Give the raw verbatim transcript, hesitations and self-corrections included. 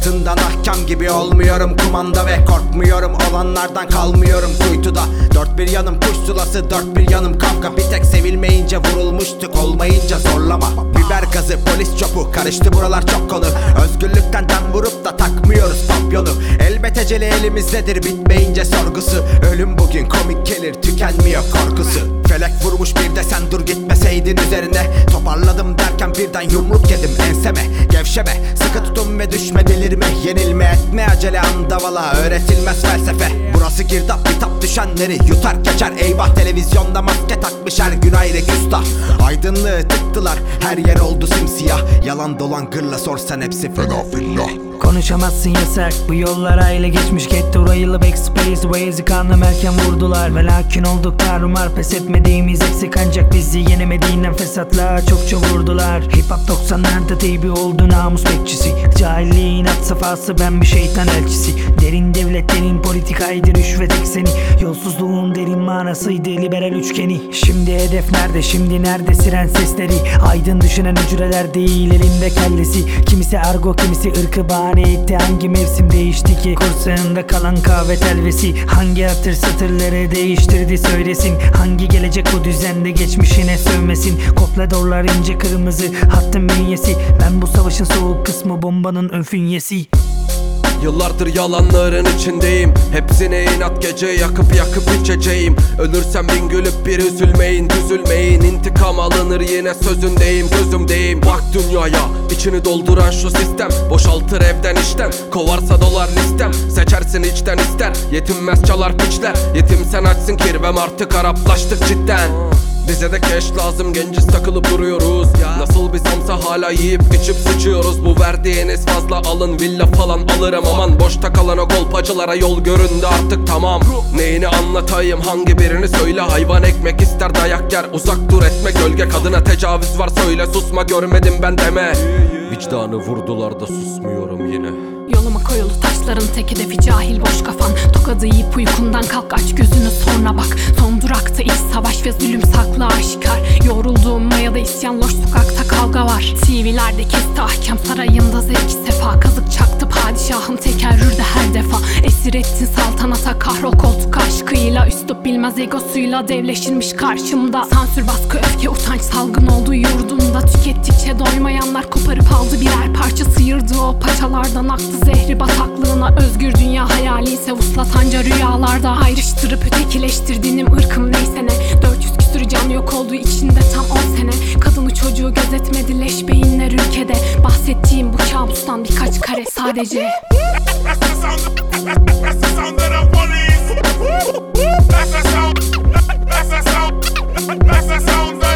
Altından ahkam gibi olmuyorum kumanda ve korkmuyorum olanlardan, kalmıyorum kuytuda. Dört bir yanım kuş sulası, dört bir yanım kavga. Bir tek sevilmeyince vurulmuştuk, olmayınca zorlama. Biber gazı, polis çopu, karıştı buralar çok konu. Özgürlükten dem vurup da takmıyoruz papyonu. Elbet eceli elimizdedir bitmeyince sorgusu. Ölüm bugün komik gelir, tükenmiyor korkusu. Felek vurmuş bir de sen dur gitmeseydin üzerine. Toparladım derken birden yumruk yedim enseme. Gevşeme, sıkı tutun ve düşme, delirme, yenilme, etme acele, andavala, öğretilmez felsefe. Burası girdap, bitap düşenleri yutar geçer. Eyvah, televizyonda maske takmış her gün ayrı küstah. Aydınlığı tıktılar, her yer oldu simsiyah. Yalan dolan gırla sorsan hepsi fena fillah. Konuşamazsın yasak, bu yollara ile geçmiş. Getto rayılı backspace, Waze'i kanım erken vurdular. Ve lakin olduk tarumar, pes etmediğimiz eksik. Ancak bizi yenemediğinden fesatlar çokça vurdular. Hip hop doksanlarda teybi oldu namus bekçisi. Cahilliğin at safhası, ben bir şeytan elçisi. Derin devletlerin politikaydı rüşvet ekseni. Yolsuzluğun derin manasıydı liberal üçgeni. Şimdi hedef nerede, şimdi nerede siren sesleri? Aydın düşünen hücreler değil elinde kellesi. Kimisi ergo, kimisi ırkı bahane etti. Hangi mevsim değişti ki kursağında kalan kahve telvesi? Hangi hatır satırları değiştirdi söylesin? Hangi gelecek bu düzende geçmişine sövmesin? Kopladorlar ince kırmızı hattın bünyesi. Ben bu savaşın soğuk kısmı, bombanın önfünyesi. Yıllardır yalanların içindeyim. Hepsine inat, gece yakıp yakıp içeceğim. Ölürsem bin gülüp bir üzülmeyin, düzülmeyin. İntikam alınır yine sözündeyim, gözümdeyim. Bak dünyaya, içini dolduran şu sistem. Boşaltır evden işten, kovarsa dolar listem. Seçersin içten ister, yetinmez çalar piçler. Yetim sen açsın kirvem, artık Araplaştık cidden. Bize de cash lazım, genciz takılıp duruyoruz. Nasıl bir samsa hala yiyip içip sıçıyoruz. Bu verdiğiniz fazla, alın villa falan alırım aman. Boşta kalan o kolpacılara yol göründü artık tamam. Neyini anlatayım, hangi birini söyle. Hayvan ekmek ister dayak yer, uzak dur etme gölge. Kadına tecavüz var söyle, susma görmedim ben deme. Vicdanı vurdular da susmuyorum yine. Yoluma koyulu taşların tek hedefi cahil boş kafan. Tokadı yiyip uykundan kalk, aç gözünü sonra bak. Son durakta iç savaş ve zulüm saklı aşikar. Yorulduğum mayada isyan, loş sokakta kavga var. T V'lerde kesti ahkam, sarayında zevk sefa. Kazık çaktı padişahım tekerrürde her defa. Esir ettin saltanata, kahrol koltuk aşkıyla. Üslup bilmez egosuyla devleşirmiş karşımda. Sansür, baskı, öfke, utanç salgın oldu yurdumda. Tükettikçe doymayanlar koparıp aldı birer parça. Sıyırdı o paçalardan aktı zehri bataklığına. Özgür dünya hayali ise uslatanca rüyalarda. Ayrıştırıp ötekileştirdiğim ırkım neyse ne. Dört yüz küsür can yok oldu içinde tam on sene. Kadını çocuğu gözetmedi leş beyinler ülkede. Bahsettiğim bu kabustan birkaç kare sadece. That's the sound, that's the sound of the police. That's the sound, that's the sound, that's the sound.